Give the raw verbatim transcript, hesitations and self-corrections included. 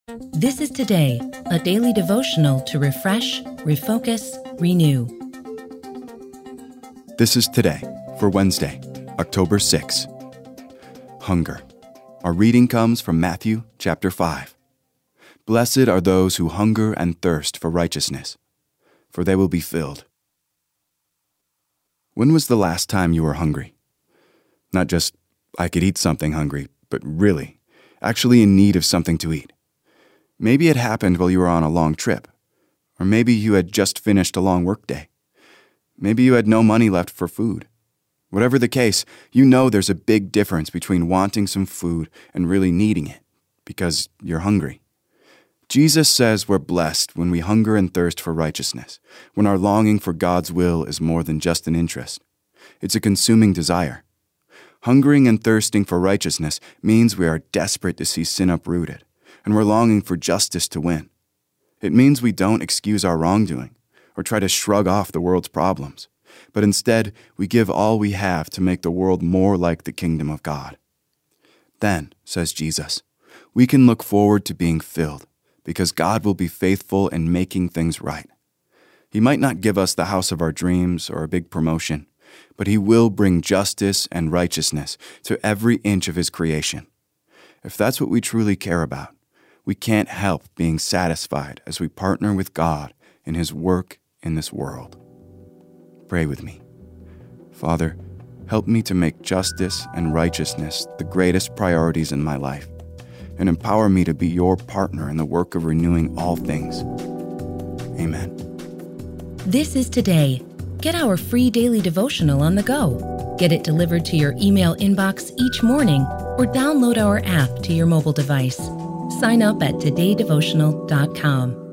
This is Today, a daily devotional to refresh, refocus, renew. This is Today for Wednesday, October sixth. Hunger. Our reading comes from Matthew chapter five. Blessed are those who hunger and thirst for righteousness, for they will be filled. When was the last time you were hungry? Not just, I could eat something hungry, but really, actually in need of something to eat. Maybe it happened while you were on a long trip, or maybe you had just finished a long workday. Maybe you had no money left for food. Whatever the case, you know there's a big difference between wanting some food and really needing it, because you're hungry. Jesus says we're blessed when we hunger and thirst for righteousness, when our longing for God's will is more than just an interest. It's a consuming desire. Hungering and thirsting for righteousness means we are desperate to see sin uprooted, and we're longing for justice to win. It means we don't excuse our wrongdoing or try to shrug off the world's problems, but instead we give all we have to make the world more like the kingdom of God. Then, says Jesus, we can look forward to being filled, because God will be faithful in making things right. He might not give us the house of our dreams or a big promotion, but He will bring justice and righteousness to every inch of His creation. If that's what we truly care about, we can't help being satisfied as we partner with God in His work in this world. Pray with me. Father, help me to make justice and righteousness the greatest priorities in my life, and empower me to be your partner in the work of renewing all things. Amen. This is Today. Get our free daily devotional on the go. Get it delivered to your email inbox each morning or download our app to your mobile device. Sign up at today devotional dot com.